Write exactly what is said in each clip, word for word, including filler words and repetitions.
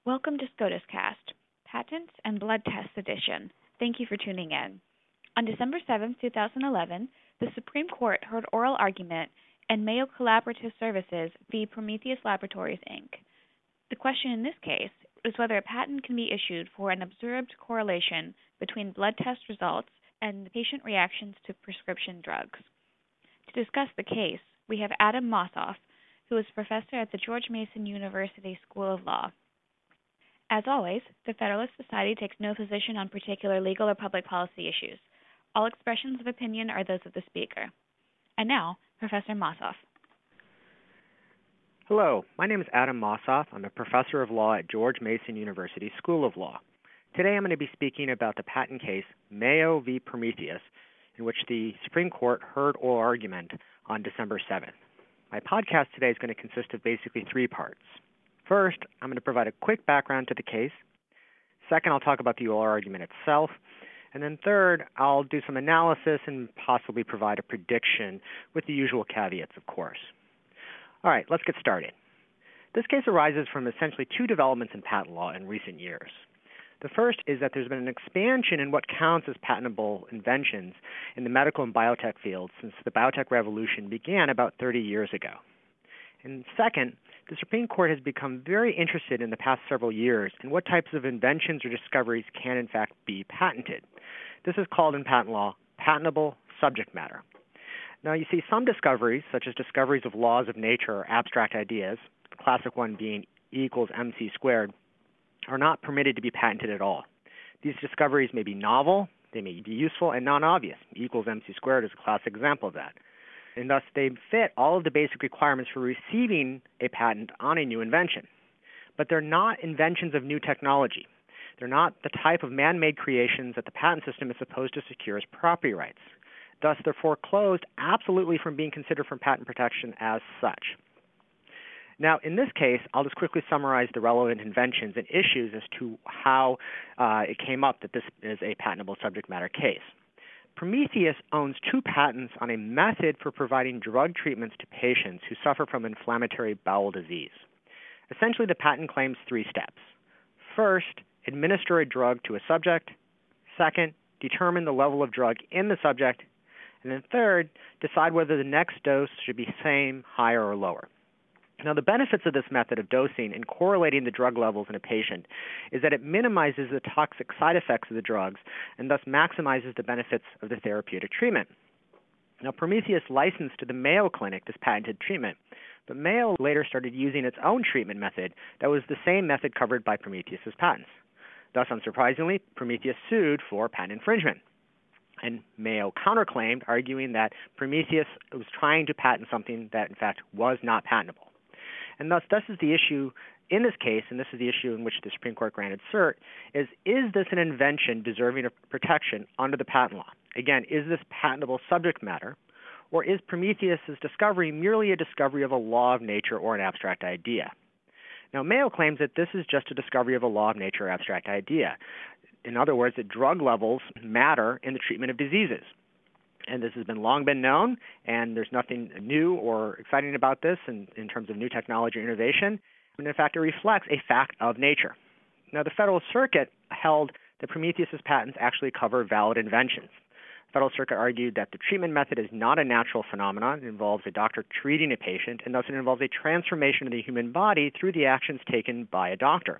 Welcome to SCOTUScast, Patents and Blood Tests Edition. Thank you for tuning in. On December seventh, two thousand eleven, the Supreme Court heard oral argument in Mayo Collaborative Services v. Prometheus Laboratories, Incorporated. The question in this case is whether a patent can be issued for an observed correlation between blood test results and patient reactions to prescription drugs. To discuss the case, we have Adam Mossoff, who is professor at the George Mason University School of Law. As always, the Federalist Society takes no position on particular legal or public policy issues. All expressions of opinion are those of the speaker. And now, Professor Mossoff. Hello, my name is Adam Mossoff. I'm a professor of law at George Mason University School of Law. Today I'm going to be speaking about the patent case Mayo v. Prometheus, in which the Supreme Court heard oral argument on December seventh. My podcast today is going to consist of basically three parts. First, I'm going to provide a quick background to the case. Second, I'll talk about the oral argument itself. And then third, I'll do some analysis and possibly provide a prediction with the usual caveats, of course. All right, let's get started. This case arises from essentially two developments in patent law in recent years. The first is that there's been an expansion in what counts as patentable inventions in the medical and biotech fields since the biotech revolution began about thirty years ago. And second, the Supreme Court has become very interested in the past several years in what types of inventions or discoveries can in fact be patented. This is called in patent law patentable subject matter. Now you see some discoveries, such as discoveries of laws of nature or abstract ideas, the classic one being E equals mc squared, are not permitted to be patented at all. These discoveries may be novel, they may be useful, and non-obvious. E equals mc squared is a classic example of that. And thus they fit all of the basic requirements for receiving a patent on a new invention. But they're not inventions of new technology. They're not the type of man-made creations that the patent system is supposed to secure as property rights. Thus, they're foreclosed absolutely from being considered for patent protection as such. Now, in this case, I'll just quickly summarize the relevant inventions and issues as to how uh, it came up that this is a patentable subject matter case. Prometheus owns two patents on a method for providing drug treatments to patients who suffer from inflammatory bowel disease. Essentially, the patent claims three steps. First, administer a drug to a subject. Second, determine the level of drug in the subject. And then third, decide whether the next dose should be same, higher, or lower. Now, the benefits of this method of dosing and correlating the drug levels in a patient is that it minimizes the toxic side effects of the drugs and thus maximizes the benefits of the therapeutic treatment. Now, Prometheus licensed to the Mayo Clinic this patented treatment, but Mayo later started using its own treatment method that was the same method covered by Prometheus's patents. Thus, unsurprisingly, Prometheus sued for patent infringement. And Mayo counterclaimed, arguing that Prometheus was trying to patent something that, in fact, was not patentable. And thus, this is the issue in this case, and this is the issue in which the Supreme Court granted cert, is, is this an invention deserving of protection under the patent law? Again, is this patentable subject matter, or is Prometheus's discovery merely a discovery of a law of nature or an abstract idea? Now, Mayo claims that this is just a discovery of a law of nature or abstract idea. In other words, that drug levels matter in the treatment of diseases. And this has been long been known, and there's nothing new or exciting about this in, in terms of new technology or innovation. And in fact, it reflects a fact of nature. Now, the Federal Circuit held that Prometheus's patents actually cover valid inventions. The Federal Circuit argued that the treatment method is not a natural phenomenon. It involves a doctor treating a patient, and thus it involves a transformation of the human body through the actions taken by a doctor.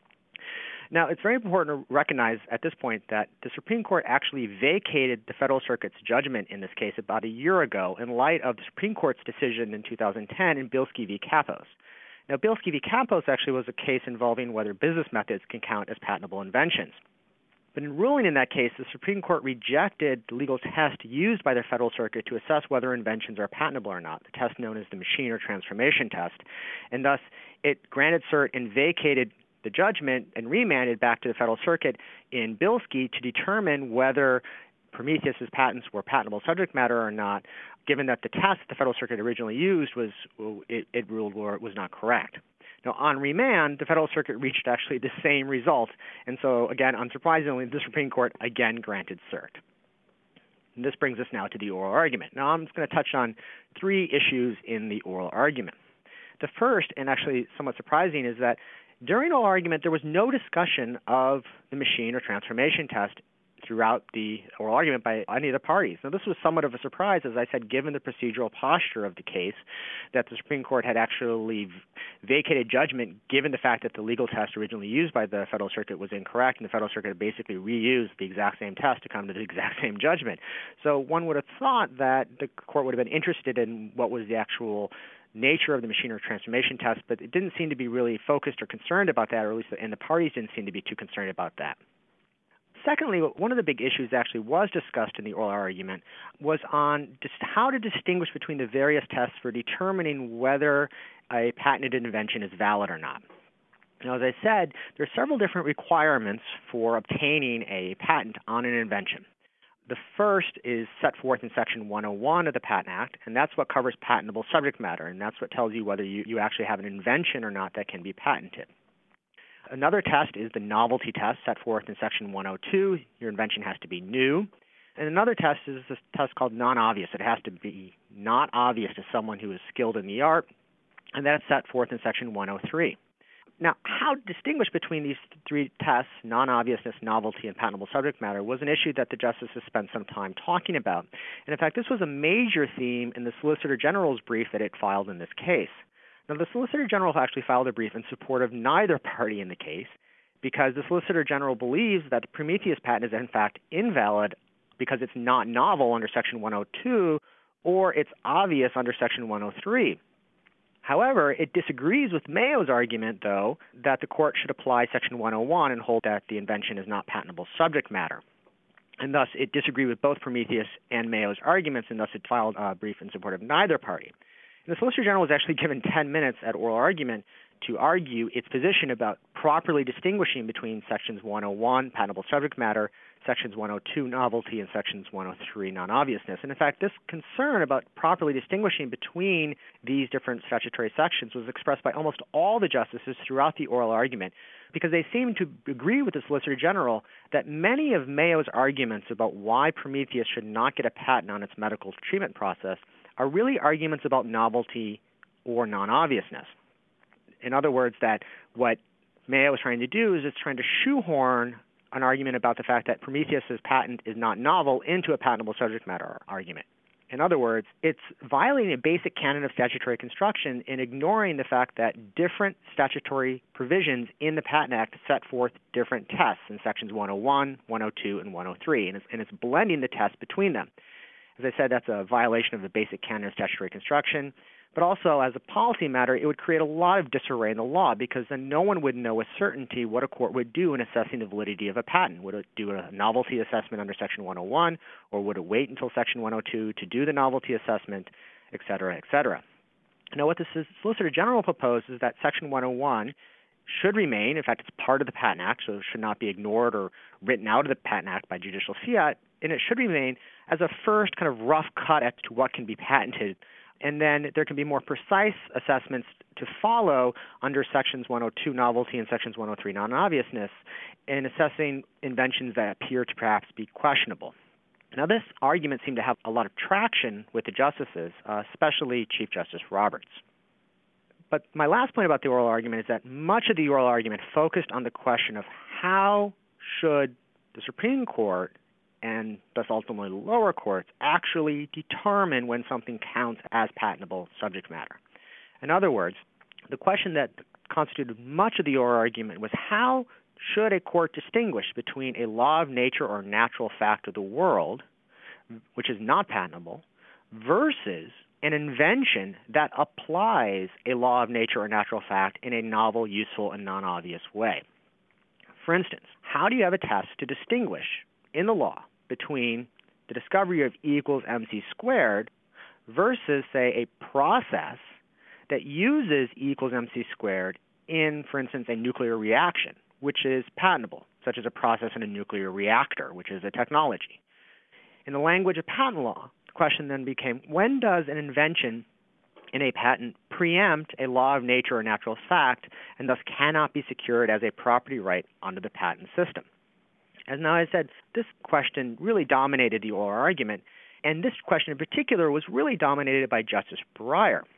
Now, it's very important to recognize at this point that the Supreme Court actually vacated the Federal Circuit's judgment in this case about a year ago in light of the Supreme Court's decision in two thousand ten in Bilski v. Kappos. Now, Bilski v. Kappos actually was a case involving whether business methods can count as patentable inventions. But in ruling in that case, the Supreme Court rejected the legal test used by the Federal Circuit to assess whether inventions are patentable or not, the test known as the machine or transformation test, and thus it granted cert and vacated the judgment and remanded back to the Federal Circuit in Bilski to determine whether Prometheus's patents were patentable subject matter or not, given that the test the Federal Circuit originally used was it, it ruled was not correct. Now, on remand, the Federal Circuit reached actually the same result, and so, again, unsurprisingly, the Supreme Court again granted cert. And this brings us now to the oral argument. Now, I'm just going to touch on three issues in the oral argument. The first, and actually somewhat surprising, is that During oral argument, there was no discussion of the machine or transformation test throughout the oral argument by any of the parties. Now, this was somewhat of a surprise, as I said, given the procedural posture of the case, that the Supreme Court had actually vacated judgment given the fact that the legal test originally used by the Federal Circuit was incorrect, and the Federal Circuit had basically reused the exact same test to come to the exact same judgment. So one would have thought that the Court would have been interested in what was the actual nature of the machine or transformation test, but it didn't seem to be really focused or concerned about that, or at least and the parties didn't seem to be too concerned about that. Secondly, one of the big issues actually was discussed in the oral argument was on just how to distinguish between the various tests for determining whether a patented invention is valid or not. Now, as I said, there are several different requirements for obtaining a patent on an invention. The first is set forth in Section one oh one of the Patent Act, and that's what covers patentable subject matter, and that's what tells you whether you, you actually have an invention or not that can be patented. Another test is the novelty test set forth in Section one oh two. Your invention has to be new. And another test is this test called non-obvious. It has to be not obvious to someone who is skilled in the art, and that's set forth in Section one oh three. Now, how to distinguish between these three tests, non-obviousness, novelty, and patentable subject matter, was an issue that the justices spent some time talking about. And in fact, this was a major theme in the Solicitor General's brief that it filed in this case. Now, the Solicitor General actually filed a brief in support of neither party in the case because the Solicitor General believes that the Prometheus patent is in fact invalid because it's not novel under Section one oh two or it's obvious under Section one oh three. However, it disagrees with Mayo's argument, though, that the Court should apply Section one oh one and hold that the invention is not patentable subject matter. And thus, it disagreed with both Prometheus and Mayo's arguments, and thus it filed a brief in support of neither party. And the Solicitor General was actually given ten minutes at oral argument to argue its position about properly distinguishing between Sections one oh one, patentable subject matter, Sections one oh two, novelty, and Sections one oh three, non-obviousness. And in fact, this concern about properly distinguishing between these different statutory sections was expressed by almost all the justices throughout the oral argument, because they seemed to agree with the Solicitor General that many of Mayo's arguments about why Prometheus should not get a patent on its medical treatment process are really arguments about novelty or non-obviousness. In other words, that what Mayo is trying to do is it's trying to shoehorn an argument about the fact that Prometheus's patent is not novel into a patentable subject matter argument. In other words, it's violating a basic canon of statutory construction in ignoring the fact that different statutory provisions in the Patent Act set forth different tests in Sections one oh one, one oh two, and one oh three, and it's, and it's blending the tests between them. As I said, that's a violation of the basic canon of statutory construction. But also, as a policy matter, it would create a lot of disarray in the law because then no one would know with certainty what a court would do in assessing the validity of a patent. Would it do a novelty assessment under Section one oh one, or would it wait until Section one oh two to do the novelty assessment, et cetera, et cetera? Now, what the Solicitor General proposed is that Section one oh one should remain. In fact, it's part of the Patent Act, so it should not be ignored or written out of the Patent Act by judicial fiat, and it should remain as a first kind of rough cut as to what can be patented. And then there can be more precise assessments to follow under Sections one oh two, novelty, and Sections one oh three, non-obviousness, in assessing inventions that appear to perhaps be questionable. Now, this argument seemed to have a lot of traction with the justices, uh, especially Chief Justice Roberts. But my last point about the oral argument is that much of the oral argument focused on the question of how should the Supreme Court and thus ultimately lower courts actually determine when something counts as patentable subject matter. In other words, the question that constituted much of the oral argument was how should a court distinguish between a law of nature or natural fact of the world, which is not patentable, versus an invention that applies a law of nature or natural fact in a novel, useful, and non-obvious way. For instance, how do you have a test to distinguish in the law between the discovery of E equals mc squared versus, say, a process that uses E equals mc squared in, for instance, a nuclear reaction, which is patentable, such as a process in a nuclear reactor, which is a technology. In the language of patent law, the question then became, when does an invention in a patent preempt a law of nature or natural fact and thus cannot be secured as a property right under the patent system? As now I said, this question really dominated the oral argument, and this question in particular was really dominated by Justice Breyer.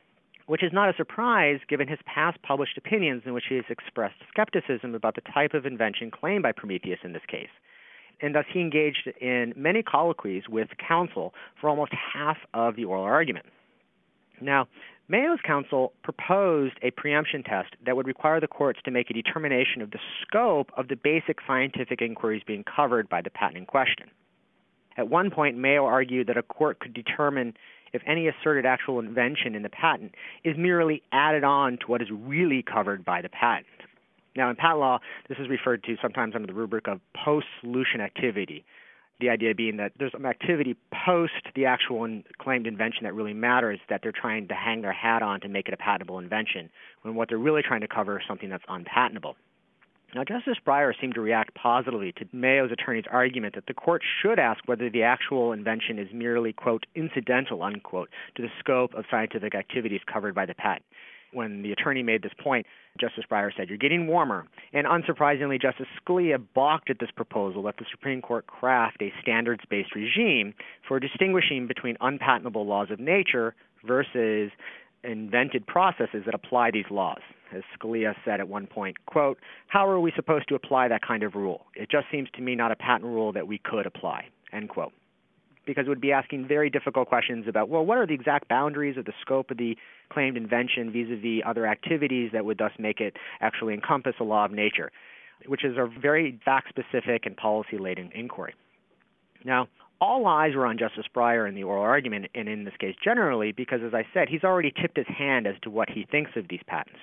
which is not a surprise given his past published opinions in which he has expressed skepticism about the type of invention claimed by Prometheus in this case. And thus he engaged in many colloquies with counsel for almost half of the oral argument. Now, Mayo's counsel proposed a preemption test that would require the courts to make a determination of the scope of the basic scientific inquiries being covered by the patent in question. At one point, Mayo argued that a court could determine if any asserted actual invention in the patent is merely added on to what is really covered by the patent. Now, in patent law, this is referred to sometimes under the rubric of post-solution activity, the idea being that there's some activity post the actual in- claimed invention that really matters, that they're trying to hang their hat on to make it a patentable invention, when what they're really trying to cover is something that's unpatentable. Now, Justice Breyer seemed to react positively to Mayo's attorney's argument that the court should ask whether the actual invention is merely, quote, incidental, unquote, to the scope of scientific activities covered by the patent. When the attorney made this point, Justice Breyer said, "You're getting warmer." And unsurprisingly, Justice Scalia balked at this proposal that the Supreme Court craft a standards-based regime for distinguishing between unpatentable laws of nature versus invented processes that apply these laws. As Scalia said at one point, quote, "How are we supposed to apply that kind of rule? It just seems to me not a patent rule that we could apply," end quote. Because it would be asking very difficult questions about, well, what are the exact boundaries of the scope of the claimed invention vis-a-vis other activities that would thus make it actually encompass a law of nature, which is a very fact-specific and policy-laden inquiry. Now, all eyes were on Justice Breyer in the oral argument, and in this case generally, because, as I said, he's already tipped his hand as to what he thinks of these patents.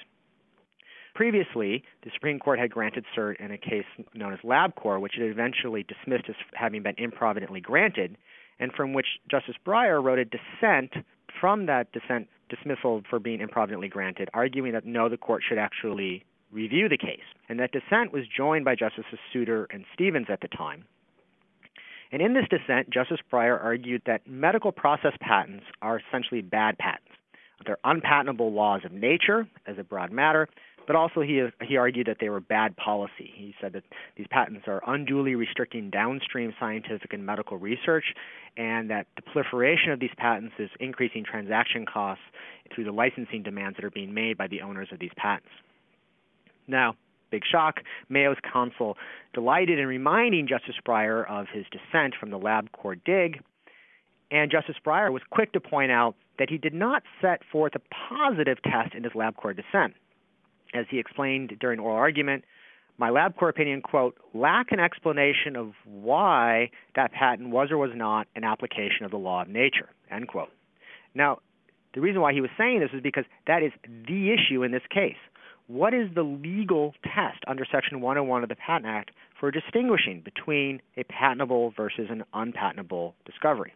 Previously, the Supreme Court had granted cert in a case known as LabCorp, which it eventually dismissed as having been improvidently granted, and from which Justice Breyer wrote a dissent from that dissent dismissal for being improvidently granted, arguing that no, the court should actually review the case. And that dissent was joined by Justices Souter and Stevens at the time. And in this dissent, Justice Breyer argued that medical process patents are essentially bad patents. They're unpatentable laws of nature as a broad matter, but also he he argued that they were bad policy. He said that these patents are unduly restricting downstream scientific and medical research, and that the proliferation of these patents is increasing transaction costs through the licensing demands that are being made by the owners of these patents. Now, big shock, Mayo's counsel delighted in reminding Justice Breyer of his dissent from the LabCorp dig, and Justice Breyer was quick to point out that he did not set forth a positive test in his LabCorp dissent. As he explained during oral argument, my LabCorp opinion, quote, lack an explanation of why that patent was or was not an application of the law of nature, end quote. Now, the reason why he was saying this is because that is the issue in this case. What is the legal test under Section one oh one of the Patent Act for distinguishing between a patentable versus an unpatentable discovery?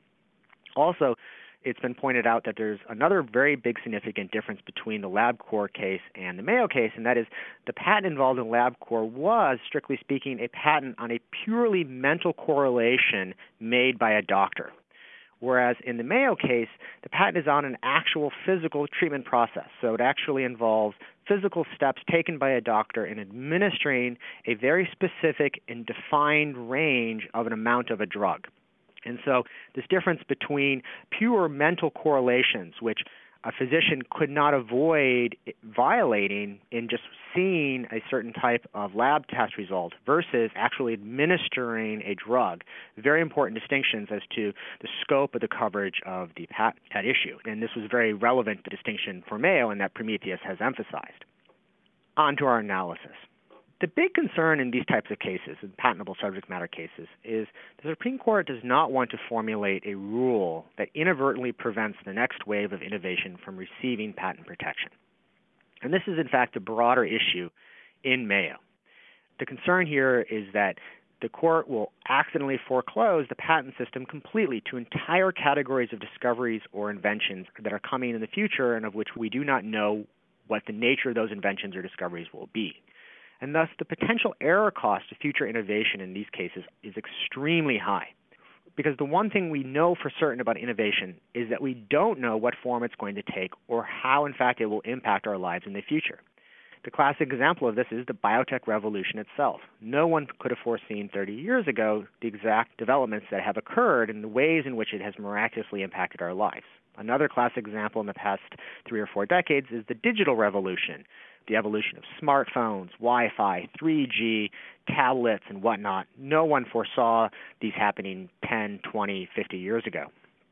Also, it's been pointed out that there's another very big significant difference between the LabCorp case and the Mayo case, and that is the patent involved in LabCorp was, strictly speaking, a patent on a purely mental correlation made by a doctor. Whereas in the Mayo case, the patent is on an actual physical treatment process. So it actually involves physical steps taken by a doctor in administering a very specific and defined range of an amount of a drug. And so this difference between pure mental correlations, which a physician could not avoid violating in just seeing a certain type of lab test result versus actually administering a drug, very important distinctions as to the scope of the coverage of the patent at issue. And this was very relevant distinction for Mayo, and that Prometheus has emphasized. On to our analysis. The big concern in these types of cases, in patentable subject matter cases, is the Supreme Court does not want to formulate a rule that inadvertently prevents the next wave of innovation from receiving patent protection. And this is, in fact, a broader issue in Mayo. The concern here is that the court will accidentally foreclose the patent system completely to entire categories of discoveries or inventions that are coming in the future and of which we do not know what the nature of those inventions or discoveries will be. And thus, the potential error cost of future innovation in these cases is extremely high. Because the one thing we know for certain about innovation is that we don't know what form it's going to take or how, in fact, it will impact our lives in the future. The classic example of this is the biotech revolution itself. No one could have foreseen thirty years ago the exact developments that have occurred and the ways in which it has miraculously impacted our lives. Another classic example in the past three or four decades is the digital revolution, the evolution of smartphones, Wi-Fi, three G, tablets, and whatnot. No one foresaw these happening ten, twenty, fifty years ago.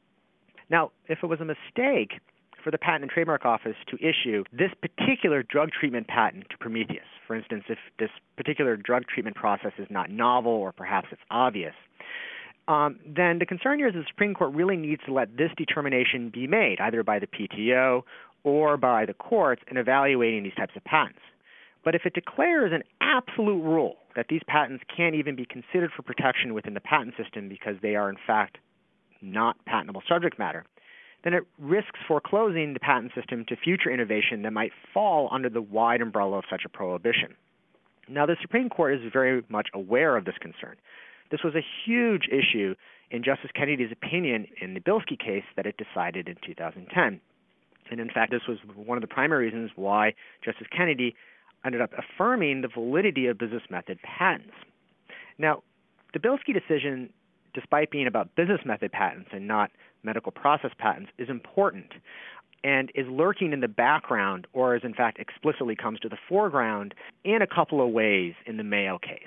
Now, if it was a mistake for the Patent and Trademark Office to issue this particular drug treatment patent to Prometheus, for instance, if this particular drug treatment process is not novel or perhaps it's obvious, um, then the concern here is the Supreme Court really needs to let this determination be made, either by the P T O or by the courts in evaluating these types of patents. But if it declares an absolute rule that these patents can't even be considered for protection within the patent system because they are in fact not patentable subject matter, then it risks foreclosing the patent system to future innovation that might fall under the wide umbrella of such a prohibition. Now, the Supreme Court is very much aware of this concern. This was a huge issue in Justice Kennedy's opinion in the Bilski case that it decided in two thousand ten. And in fact, this was one of the primary reasons why Justice Kennedy ended up affirming the validity of business method patents. Now, the Bilski decision, despite being about business method patents and not medical process patents, is important and is lurking in the background, or as in fact explicitly comes to the foreground in a couple of ways in the Mayo case.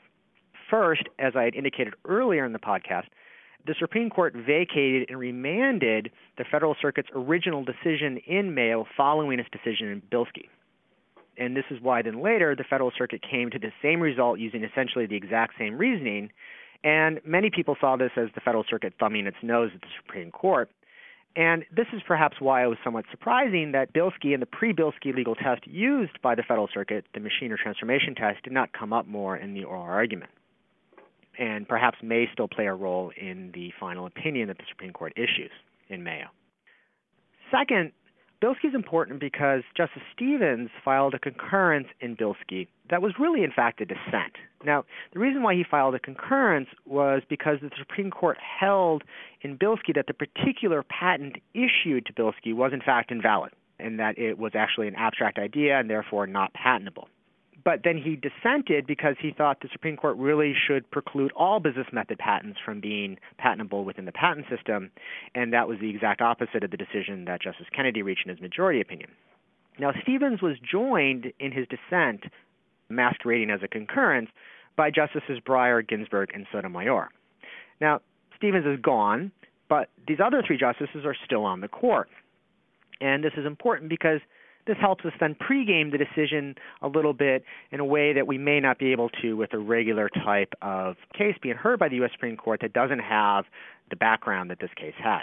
First, as I had indicated earlier in the podcast, the Supreme Court vacated and remanded the Federal Circuit's original decision in Mayo following its decision in Bilski. And this is why then later the Federal Circuit came to the same result using essentially the exact same reasoning. And many people saw this as the Federal Circuit thumbing its nose at the Supreme Court. And this is perhaps why it was somewhat surprising that Bilski and the pre-Bilski legal test used by the Federal Circuit, the machine or transformation test, did not come up more in the oral argument, and perhaps may still play a role in the final opinion that the Supreme Court issues in Mayo. Second, Bilski is important because Justice Stevens filed a concurrence in Bilski that was really, in fact, a dissent. Now, the reason why he filed a concurrence was because the Supreme Court held in Bilski that the particular patent issued to Bilski was, in fact, invalid, and that it was actually an abstract idea and therefore not patentable. But then he dissented because he thought the Supreme Court really should preclude all business method patents from being patentable within the patent system, and that was the exact opposite of the decision that Justice Kennedy reached in his majority opinion. Now, Stevens was joined in his dissent, masquerading as a concurrence, by Justices Breyer, Ginsburg, and Sotomayor. Now, Stevens is gone, but these other three justices are still on the court. And this is important because this helps us then pregame the decision a little bit in a way that we may not be able to with a regular type of case being heard by the U S Supreme Court that doesn't have the background that this case has.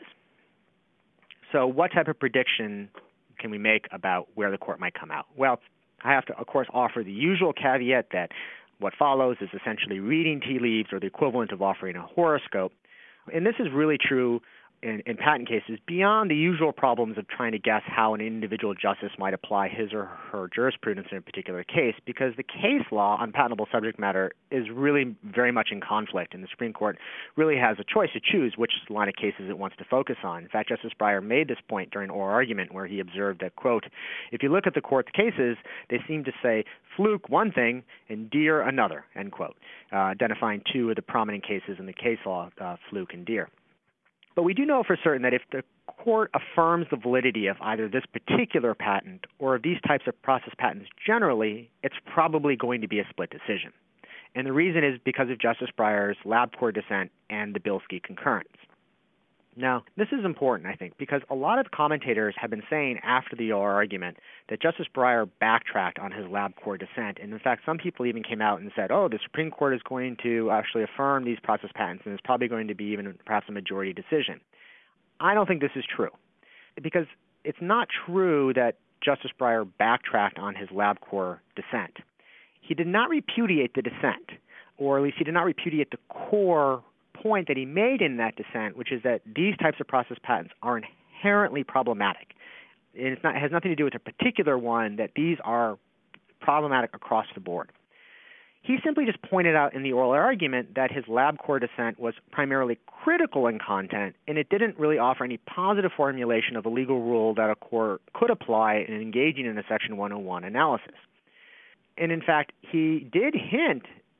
So what type of prediction can we make about where the court might come out? Well, I have to, of course, offer the usual caveat that what follows is essentially reading tea leaves or the equivalent of offering a horoscope. And this is really true In, in patent cases, beyond the usual problems of trying to guess how an individual justice might apply his or her jurisprudence in a particular case, because the case law on patentable subject matter is really very much in conflict, and the Supreme Court really has a choice to choose which line of cases it wants to focus on. In fact, Justice Breyer made this point during oral argument where he observed that, quote, if you look at the court's cases, they seem to say Fluke one thing and Deere another, end quote, uh, identifying two of the prominent cases in the case law, uh, Fluke and Deere. But we do know for certain that if the court affirms the validity of either this particular patent or of these types of process patents generally, it's probably going to be a split decision. And the reason is because of Justice Breyer's LabCorp dissent and the Bilski concurrence. Now, this is important, I think, because a lot of commentators have been saying after the oral argument that Justice Breyer backtracked on his LabCorp dissent. And in fact, some people even came out and said, oh, the Supreme Court is going to actually affirm these process patents, and it's probably going to be even perhaps a majority decision. I don't think this is true, because it's not true that Justice Breyer backtracked on his LabCorp dissent. He did not repudiate the dissent, or at least he did not repudiate the core point that he made in that dissent, which is that these types of process patents are inherently problematic. And it's not, it has nothing to do with a particular one, that these are problematic across the board. He simply just pointed out in the oral argument that his LabCorp dissent was primarily critical in content, and it didn't really offer any positive formulation of a legal rule that a court could apply in engaging in a Section one oh one analysis. And in fact, he did hint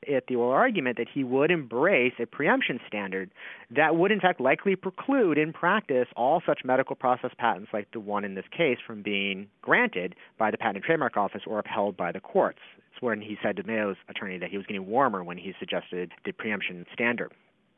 at the oral argument that he would embrace a preemption standard that would in fact likely preclude in practice all such medical process patents like the one in this case from being granted by the Patent and Trademark Office or upheld by the courts. It's when he said to Mayo's attorney that he was getting warmer when he suggested the preemption standard.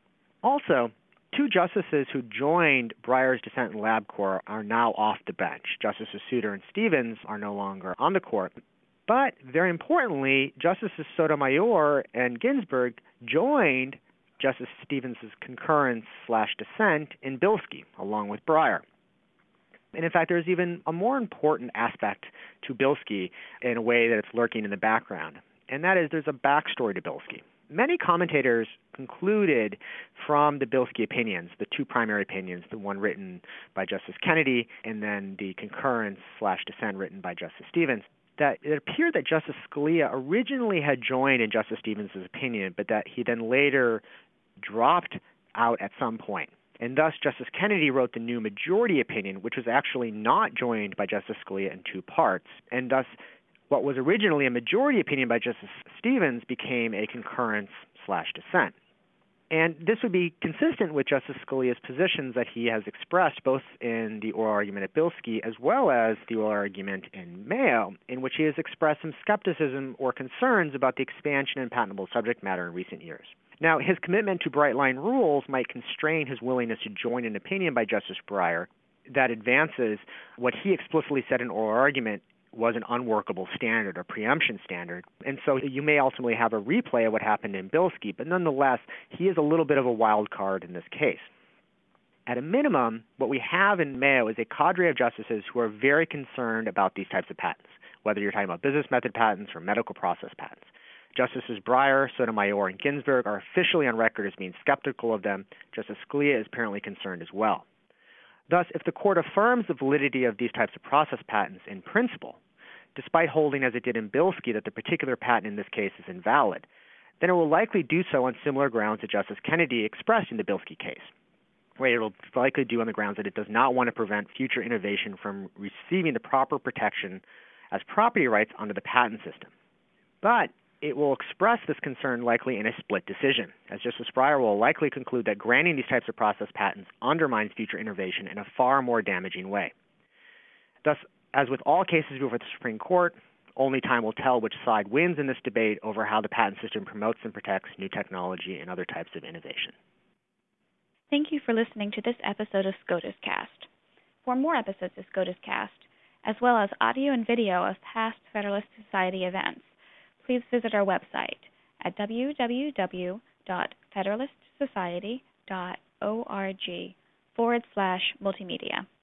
Also, two justices who joined Breyer's dissent in LabCorp are now off the bench. Justices Souter and Stevens are no longer on the court. But very importantly, Justices Sotomayor and Ginsburg joined Justice Stevens' concurrence slash dissent in Bilski, along with Breyer. And in fact, there's even a more important aspect to Bilski in a way that it's lurking in the background, and that is there's a backstory to Bilski. Many commentators concluded from the Bilski opinions, the two primary opinions, the one written by Justice Kennedy and then the concurrence slash dissent written by Justice Stevens, that it appeared that Justice Scalia originally had joined in Justice Stevens' opinion, but that he then later dropped out at some point. And thus, Justice Kennedy wrote the new majority opinion, which was actually not joined by Justice Scalia in two parts. And thus, what was originally a majority opinion by Justice Stevens became a concurrence slash dissent. And this would be consistent with Justice Scalia's positions that he has expressed both in the oral argument at Bilski as well as the oral argument in Mayo, in which he has expressed some skepticism or concerns about the expansion in patentable subject matter in recent years. Now, his commitment to bright-line rules might constrain his willingness to join an opinion by Justice Breyer that advances what he explicitly said in oral argument was an unworkable standard or preemption standard. And so you may ultimately have a replay of what happened in Bilski, but nonetheless, he is a little bit of a wild card in this case. At a minimum, what we have in Mayo is a cadre of justices who are very concerned about these types of patents, whether you're talking about business method patents or medical process patents. Justices Breyer, Sotomayor, and Ginsburg are officially on record as being skeptical of them. Justice Scalia is apparently concerned as well. Thus, if the court affirms the validity of these types of process patents in principle, despite holding as it did in Bilski that the particular patent in this case is invalid, then it will likely do so on similar grounds that Justice Kennedy expressed in the Bilski case, where it will likely do on the grounds that it does not want to prevent future innovation from receiving the proper protection as property rights under the patent system. But it will express this concern likely in a split decision, as Justice Breyer will likely conclude that granting these types of process patents undermines future innovation in a far more damaging way. Thus, as with all cases before the Supreme Court, only time will tell which side wins in this debate over how the patent system promotes and protects new technology and other types of innovation. Thank you for listening to this episode of SCOTUS Cast. For more episodes of SCOTUS Cast, as well as audio and video of past Federalist Society events, please visit our website at w w w dot federalist society dot org forward slash multimedia.